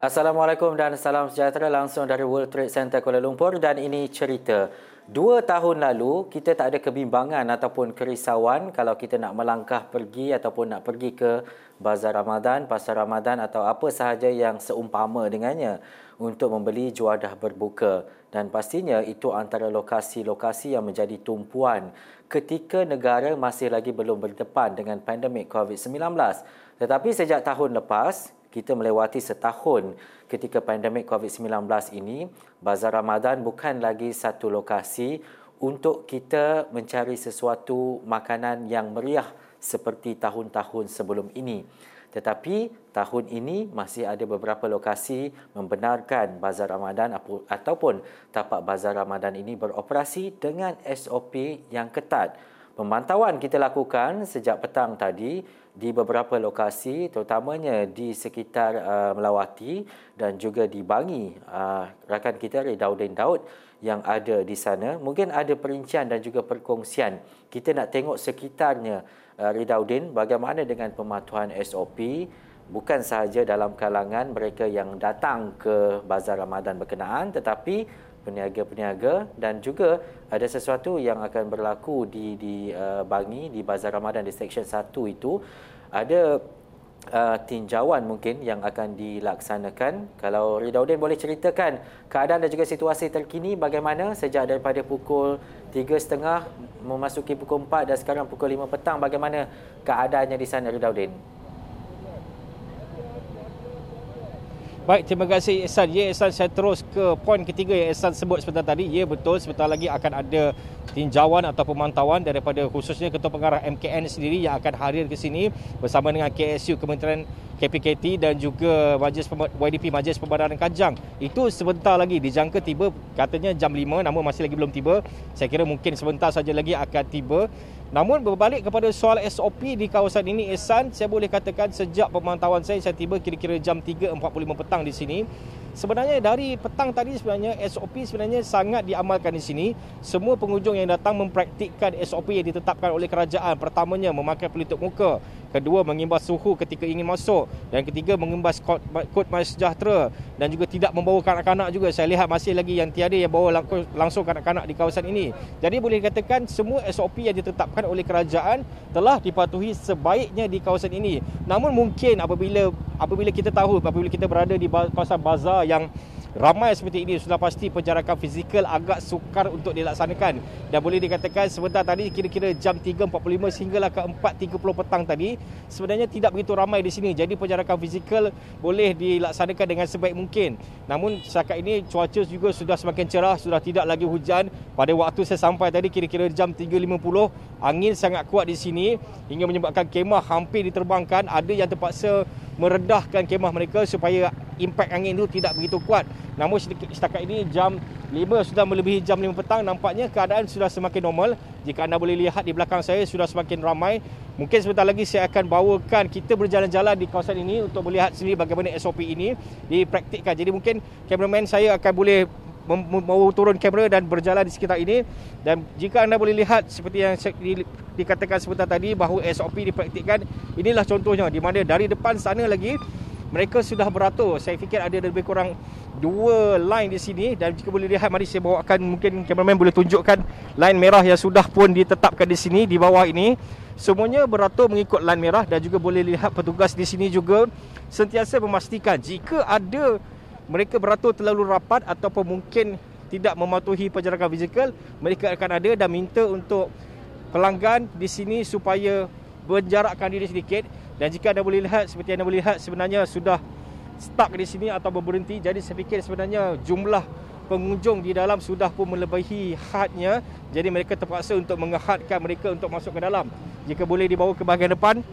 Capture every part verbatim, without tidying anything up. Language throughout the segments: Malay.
Assalamualaikum dan salam sejahtera langsung dari World Trade Center Kuala Lumpur, dan ini cerita. Dua tahun lalu, kita tak ada kebimbangan ataupun kerisauan kalau kita nak melangkah pergi ataupun nak pergi ke Bazar Ramadan, Pasar Ramadan atau apa sahaja yang seumpama dengannya untuk membeli juadah berbuka. Dan pastinya itu antara lokasi-lokasi yang menjadi tumpuan ketika negara masih lagi belum berdepan dengan pandemik covid sembilan belas. Tetapi sejak tahun lepas, kita melewati setahun ketika pandemik covid sembilan belas ini, Bazar Ramadan bukan lagi satu lokasi untuk kita mencari sesuatu makanan yang meriah seperti tahun-tahun sebelum ini. Tetapi tahun ini masih ada beberapa lokasi membenarkan Bazar Ramadan ataupun tapak Bazar Ramadan ini beroperasi dengan S O P yang ketat. Pemantauan kita lakukan sejak petang tadi di beberapa lokasi, terutamanya di sekitar uh, Melawati dan juga di Bangi. Uh, rakan kita Ridaudin Daud yang ada di sana, mungkin ada perincian dan juga perkongsian. Kita nak tengok sekitarnya, uh, Ridaudin, bagaimana dengan pematuhan S O P, bukan sahaja dalam kalangan mereka yang datang ke Bazar Ramadan berkenaan, tetapi peniaga-peniaga, dan juga ada sesuatu yang akan berlaku di di uh, Bangi, di Bazar Ramadan di Seksyen satu itu. Ada uh, tinjauan mungkin yang akan dilaksanakan. Kalau Ridaudin boleh ceritakan keadaan dan juga situasi terkini bagaimana sejak daripada pukul tiga tiga puluh memasuki pukul empat dan sekarang pukul lima petang, bagaimana keadaannya di sana, Ridaudin? Baik, terima kasih Ehsan. Ya, Ehsan, saya terus ke poin ketiga yang Ehsan sebut sebentar tadi. Ya, betul, sebentar lagi akan ada tinjauan atau pemantauan daripada khususnya Ketua Pengarah M K N sendiri yang akan hadir ke sini bersama dengan K S U, Kementerian K P K T dan juga Majlis Y D P, Majlis Pembandaran Kajang. Itu sebentar lagi dijangka tiba, katanya jam lima, namun masih lagi belum tiba. Saya kira mungkin sebentar saja lagi akan tiba. Namun berbalik kepada soal S O P di kawasan ini, Ehsan, saya boleh katakan sejak pemantauan saya, saya tiba kira-kira jam tiga empat puluh lima petang di sini. Sebenarnya dari petang tadi sebenarnya S O P sebenarnya sangat diamalkan di sini. Semua pengunjung yang datang mempraktikkan S O P yang ditetapkan oleh kerajaan. Pertamanya, memakai pelitup muka. Kedua, mengimbas suhu ketika ingin masuk. Dan ketiga, mengimbas kod, kod MySejahtera. Dan juga tidak membawa kanak-kanak juga. Saya lihat masih lagi yang tiada yang bawa langsung kanak-kanak di kawasan ini. Jadi boleh dikatakan semua S O P yang ditetapkan oleh kerajaan telah dipatuhi sebaiknya di kawasan ini. Namun mungkin apabila apabila kita tahu, apabila kita berada di kawasan bazar yang ramai seperti ini, sudah pasti penjarakan fizikal agak sukar untuk dilaksanakan. Dan boleh dikatakan sebentar tadi kira-kira jam tiga empat puluh lima sehinggalah ke empat tiga puluh petang tadi, sebenarnya tidak begitu ramai di sini. Jadi penjarakan fizikal boleh dilaksanakan dengan sebaik mungkin. Namun setakat ini cuaca juga sudah semakin cerah, sudah tidak lagi hujan. Pada waktu saya sampai tadi kira-kira jam tiga lima puluh, angin sangat kuat di sini hingga menyebabkan kemah hampir diterbangkan. Ada yang terpaksa meredahkan kemah mereka supaya impak angin itu tidak begitu kuat. Namun setakat ini jam lima sudah melebihi jam lima petang, nampaknya keadaan sudah semakin normal. Jika anda boleh lihat di belakang saya sudah semakin ramai. Mungkin sebentar lagi saya akan bawakan kita berjalan-jalan di kawasan ini untuk melihat sendiri bagaimana S O P ini dipraktikkan. Jadi mungkin kameraman saya akan boleh mau turun kamera dan berjalan di sekitar ini. Dan jika anda boleh lihat seperti yang di, dikatakan sebentar tadi bahawa S O P dipraktikkan, inilah contohnya di mana dari depan sana lagi mereka sudah beratur. Saya fikir ada lebih kurang dua line di sini. Dan jika boleh lihat, mari saya bawakan, mungkin kameraman boleh tunjukkan line merah yang sudah pun ditetapkan di sini, di bawah ini. Semuanya beratur mengikut line merah. Dan juga boleh lihat petugas di sini juga sentiasa memastikan jika ada mereka beratur terlalu rapat ataupun mungkin tidak mematuhi penjarakan fizikal, mereka akan ada dan minta untuk pelanggan di sini supaya berjarakkan diri sedikit. Dan jika anda boleh lihat, seperti anda boleh lihat, sebenarnya sudah stuck di sini atau berhenti. Jadi saya fikir sebenarnya jumlah pengunjung di dalam sudah pun melebihi hadnya. Jadi mereka terpaksa untuk mengehadkan mereka untuk masuk ke dalam. Jika boleh dibawa ke bahagian depan,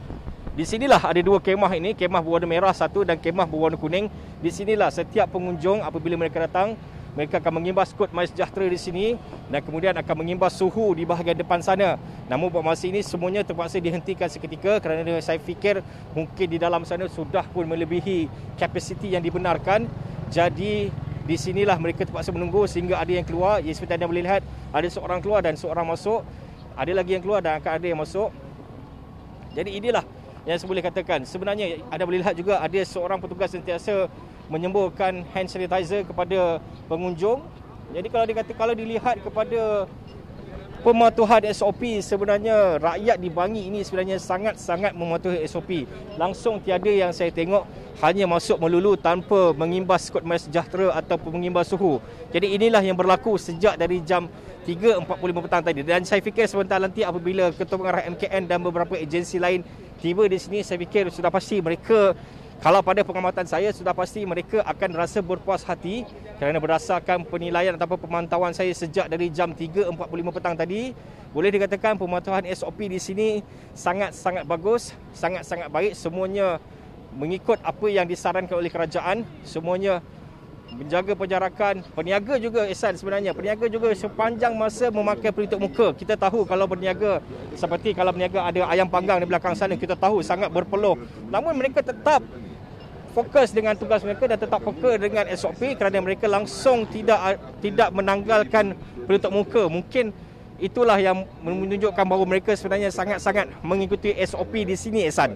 di sinilah ada dua kemah ini, kemah berwarna merah satu dan kemah berwarna kuning. Di sinilah setiap pengunjung apabila mereka datang, mereka akan mengimbas kod MySejahtera di sini dan kemudian akan mengimbas suhu di bahagian depan sana. Namun pada masa ini semuanya terpaksa dihentikan seketika kerana saya fikir mungkin di dalam sana sudah pun melebihi kapasiti yang dibenarkan. Jadi di sinilah mereka terpaksa menunggu sehingga ada yang keluar. Ya, seperti anda boleh lihat, ada seorang keluar dan seorang masuk. Ada lagi yang keluar dan akan ada yang masuk. Jadi inilah yang saya boleh katakan. Sebenarnya anda boleh lihat juga ada seorang petugas sentiasa menyemburkan hand sanitizer kepada pengunjung. Jadi kalau dikata kalau dilihat kepada pematuhan S O P, sebenarnya rakyat di Bangi ini sebenarnya sangat-sangat mematuhi S O P. Langsung tiada yang saya tengok hanya masuk melulu tanpa mengimbas kod My Sejahtera ataupun mengimbas suhu. Jadi inilah yang berlaku sejak dari jam tiga empat puluh lima petang tadi. Dan saya fikir sebentar nanti apabila Ketua Pengarah M K N dan beberapa agensi lain tiba di sini, saya fikir sudah pasti mereka, kalau pada pengamatan saya, sudah pasti mereka akan rasa berpuas hati kerana berdasarkan penilaian ataupun pemantauan saya sejak dari jam tiga empat puluh lima petang tadi, boleh dikatakan pematuhan S O P di sini sangat-sangat bagus, sangat-sangat baik. Semuanya mengikut apa yang disarankan oleh kerajaan, semuanya menjaga penjarakan. Peniaga juga, Ehsan, sebenarnya peniaga juga sepanjang masa memakai pelitup muka. Kita tahu kalau berniaga, seperti kalau berniaga ada ayam panggang di belakang sana, kita tahu sangat berpeluh. Namun mereka tetap fokus dengan tugas mereka dan tetap fokus dengan S O P kerana mereka langsung tidak tidak menanggalkan pelitup muka. Mungkin itulah yang menunjukkan bahawa mereka sebenarnya sangat-sangat mengikuti S O P di sini, Ehsan.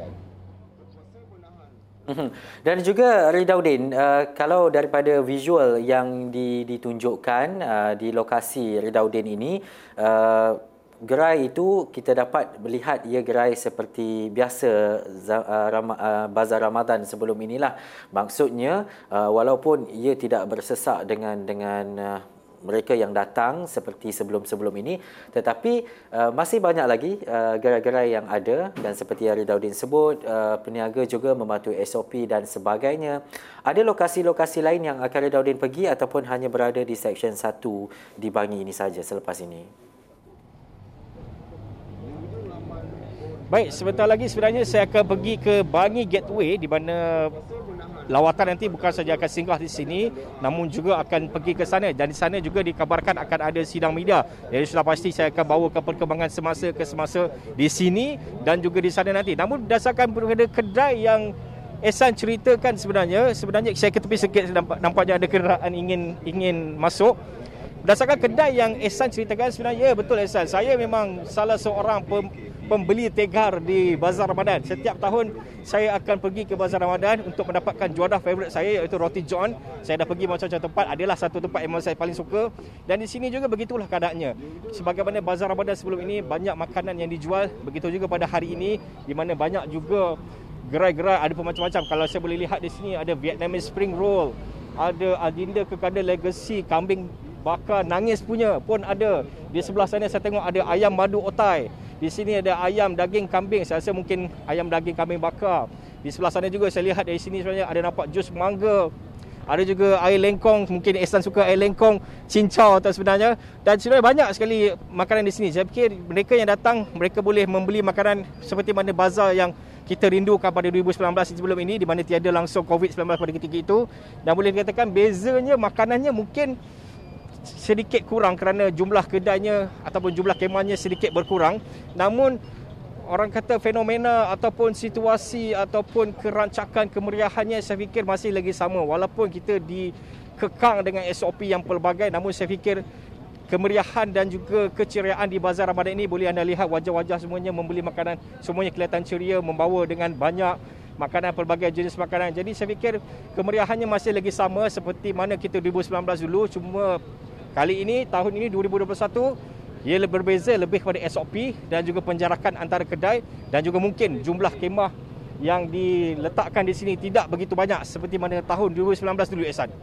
Dan juga Ridauddin, uh, kalau daripada visual yang ditunjukkan uh, di lokasi Ridauddin ini, uh, gerai itu kita dapat melihat ia gerai seperti biasa uh, Ram- uh, Bazar Ramadan sebelum inilah. Maksudnya uh, walaupun ia tidak bersesak dengan dengan uh, mereka yang datang seperti sebelum-sebelum ini, tetapi uh, masih banyak lagi uh, gerai-gerai yang ada, dan seperti yang Ridauddin sebut, uh, peniaga juga mematuhi S O P dan sebagainya. Ada lokasi-lokasi lain yang akan Ridauddin pergi ataupun hanya berada di Seksyen satu di Bangi ini saja selepas ini? Baik, sebentar lagi sebenarnya saya akan pergi ke Bangi Gateway, di mana lawatan nanti bukan saja akan singgah di sini, namun juga akan pergi ke sana, dan di sana juga dikabarkan akan ada sidang media. Jadi sudah pasti saya akan bawakan perkembangan semasa ke semasa di sini dan juga di sana nanti. Namun berdasarkan pada kedai yang Ehsan ceritakan, sebenarnya sebenarnya saya ke tepi sikit, nampak, nampaknya ada kenderaan ingin ingin masuk. Berdasarkan kedai yang Ehsan ceritakan, sebenarnya ya betul, Ehsan, saya memang salah seorang pem, pembeli tegar di Bazar Ramadan. Setiap tahun saya akan pergi ke Bazar Ramadan untuk mendapatkan juadah favourite saya, iaitu roti john. Saya dah pergi macam-macam tempat, adalah satu tempat yang saya paling suka. Dan di sini juga begitulah keadaannya. Sebagaimana Bazar Ramadan sebelum ini, banyak makanan yang dijual. Begitu juga pada hari ini, di mana banyak juga gerai-gerai, ada macam-macam. Kalau saya boleh lihat di sini, ada Vietnamese spring roll, ada Adinda Kekada Legacy, kambing bakar nangis punya pun ada. Di sebelah sana saya tengok ada ayam madu otai. Di sini ada ayam daging kambing, saya rasa mungkin ayam daging kambing bakar. Di sebelah sana juga saya lihat dari sini sebenarnya ada nampak jus mangga. Ada juga air lengkong, mungkin Ehsan suka air lengkong, cincau atau sebenarnya. Dan sebenarnya banyak sekali makanan di sini. Saya fikir mereka yang datang, mereka boleh membeli makanan seperti mana bazar yang kita rindukan pada dua ribu sembilan belas sebelum ini, di mana tiada langsung covid sembilan belas pada ketika itu. Dan boleh dikatakan bezanya makanannya mungkin sedikit kurang kerana jumlah kedainya ataupun jumlah kemahnya sedikit berkurang. Namun orang kata fenomena ataupun situasi ataupun kerancakan kemeriahannya saya fikir masih lagi sama. Walaupun kita dikekang dengan S O P yang pelbagai, namun saya fikir kemeriahan dan juga keceriaan di Bazar Ramadan ini boleh anda lihat wajah-wajah semuanya membeli makanan, semuanya kelihatan ceria, membawa dengan banyak makanan, pelbagai jenis makanan. Jadi saya fikir kemeriahannya masih lagi sama seperti mana kita dua ribu sembilan belas dulu. Cuma kali ini, tahun ini dua ribu dua puluh satu, ia berbeza lebih kepada S O P dan juga penjarakan antara kedai, dan juga mungkin jumlah kemah yang diletakkan di sini tidak begitu banyak seperti mana tahun dua ribu sembilan belas dulu, Ehsan.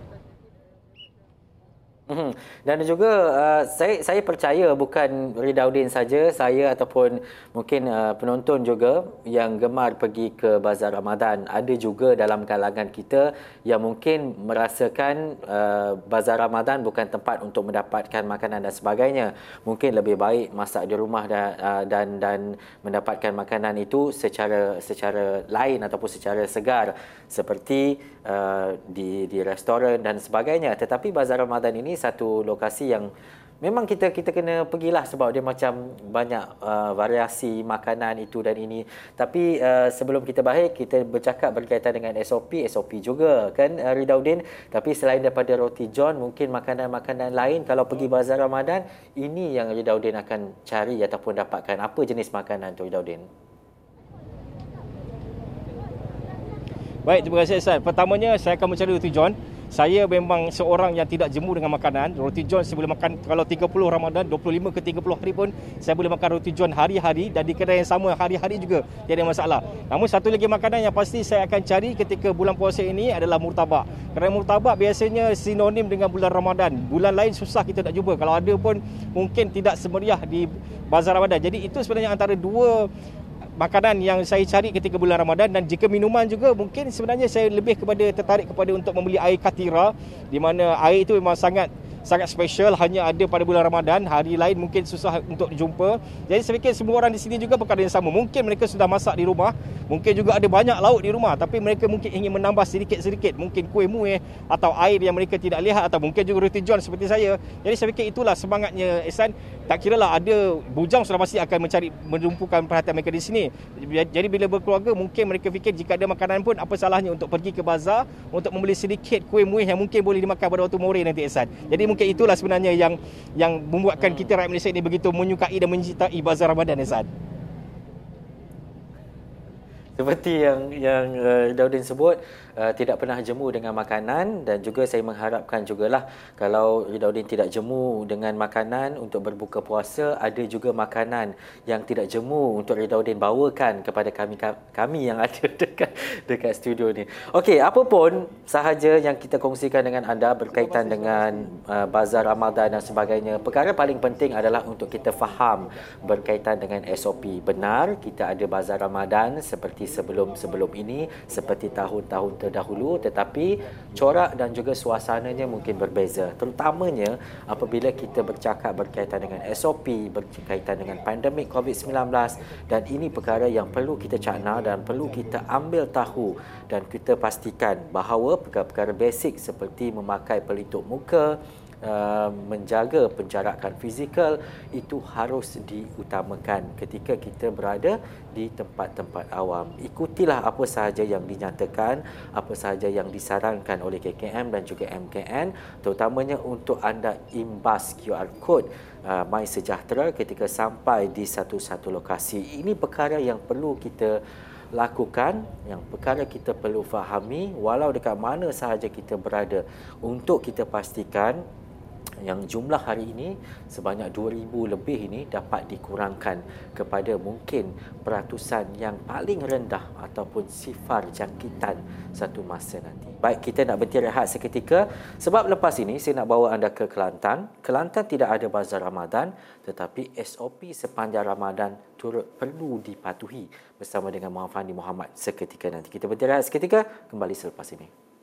Hmm. Dan juga uh, saya saya percaya bukan Ridauddin saja, saya ataupun mungkin uh, penonton juga yang gemar pergi ke Bazar Ramadan. Ada juga dalam kalangan kita yang mungkin merasakan uh, Bazar Ramadan bukan tempat untuk mendapatkan makanan dan sebagainya. Mungkin lebih baik masak di rumah dan uh, dan, dan mendapatkan makanan itu secara secara lain ataupun secara segar seperti uh, di di restoran dan sebagainya. Tetapi Bazar Ramadan ini satu lokasi yang memang kita kita kena pergilah sebab dia macam banyak uh, variasi makanan itu dan ini. Tapi uh, sebelum kita berakhir, kita bercakap berkaitan dengan S O P, S O P juga kan uh, Ridauddin. Tapi selain daripada roti john, mungkin makanan-makanan lain kalau pergi Bazar Ramadan, ini yang Ridauddin akan cari ataupun dapatkan. Apa jenis makanan tu, Ridauddin? Baik, terima kasih Ehsan. Pertamanya saya akan mencari Roti John. Saya memang seorang yang tidak jemu dengan makanan. Roti John saya boleh makan kalau tiga puluh Ramadan, dua puluh lima ke tiga puluh hari pun saya boleh makan Roti John hari-hari dan di kedai yang sama hari-hari juga, tiada masalah. Namun satu lagi makanan yang pasti saya akan cari ketika bulan puasa ini adalah murtabak. Kerana murtabak biasanya sinonim dengan bulan Ramadan. Bulan lain susah kita nak jumpa. Kalau ada pun mungkin tidak semeriah di bazar Ramadan. Jadi itu sebenarnya antara dua makanan yang saya cari ketika bulan Ramadan. Dan jika minuman juga, mungkin sebenarnya saya lebih kepada tertarik kepada untuk membeli air Katira, di mana air itu memang sangat sangat special, hanya ada pada bulan Ramadan. Hari lain mungkin susah untuk jumpa. Jadi saya fikir semua orang di sini juga perkara yang sama. Mungkin mereka sudah masak di rumah, mungkin juga ada banyak lauk di rumah, tapi mereka mungkin ingin menambah sedikit-sedikit, mungkin kuih muih atau air yang mereka tidak lihat, atau mungkin juga Roti John seperti saya. Jadi saya fikir itulah semangatnya Ehsan. Tak kiralah ada bujang sudah pasti akan mencari menumpukan perhatian mereka di sini. Jadi bila berkeluarga, mungkin mereka fikir jika ada makanan pun apa salahnya untuk pergi ke bazar untuk membeli sedikit kuih muih yang mungkin boleh dimakan pada waktu more nanti Ehsan. Jadi mungkin itulah sebenarnya yang yang membuatkan kita rakyat Malaysia ini begitu menyukai dan mencintai bazar Ramadan Ehsan. Seperti yang yang uh, Daudin sebut, uh, tidak pernah jemu dengan makanan, dan juga saya mengharapkan jugalah kalau Daudin tidak jemu dengan makanan untuk berbuka puasa, ada juga makanan yang tidak jemu untuk Daudin bawakan kepada kami kami yang ada dekat dekat studio ni. Okey, apa pun sahaja yang kita kongsikan dengan anda berkaitan dengan uh, bazar Ramadan dan sebagainya, perkara paling penting adalah untuk kita faham berkaitan dengan S O P. Benar, kita ada bazar Ramadan seperti sebelum-sebelum ini, seperti tahun-tahun terdahulu, tetapi corak dan juga suasananya mungkin berbeza. Terutamanya apabila kita bercakap berkaitan dengan S O P, berkaitan dengan pandemik COVID sembilan belas, dan ini perkara yang perlu kita cakna dan perlu kita ambil tahu dan kita pastikan bahawa perkara-perkara basic seperti memakai pelitup muka, Uh, menjaga penjarakan fizikal itu harus diutamakan ketika kita berada di tempat-tempat awam. Ikutilah apa sahaja yang dinyatakan, apa sahaja yang disarankan oleh K K M dan juga M K N, terutamanya untuk anda imbas Q R Code uh, MySejahtera ketika sampai di satu-satu lokasi. Ini perkara yang perlu kita lakukan, yang perkara kita perlu fahami walau dekat mana sahaja kita berada, untuk kita pastikan yang jumlah hari ini sebanyak dua ribu lebih ini dapat dikurangkan kepada mungkin peratusan yang paling rendah ataupun sifar jangkitan satu masa nanti. Baik, kita nak berhenti rehat seketika sebab lepas ini saya nak bawa anda ke Kelantan. Kelantan tidak ada bazar Ramadan, tetapi S O P sepanjang Ramadan turut perlu dipatuhi bersama dengan Muhammad Fandi Muhammad seketika nanti. Kita berhenti rehat seketika, kembali selepas ini.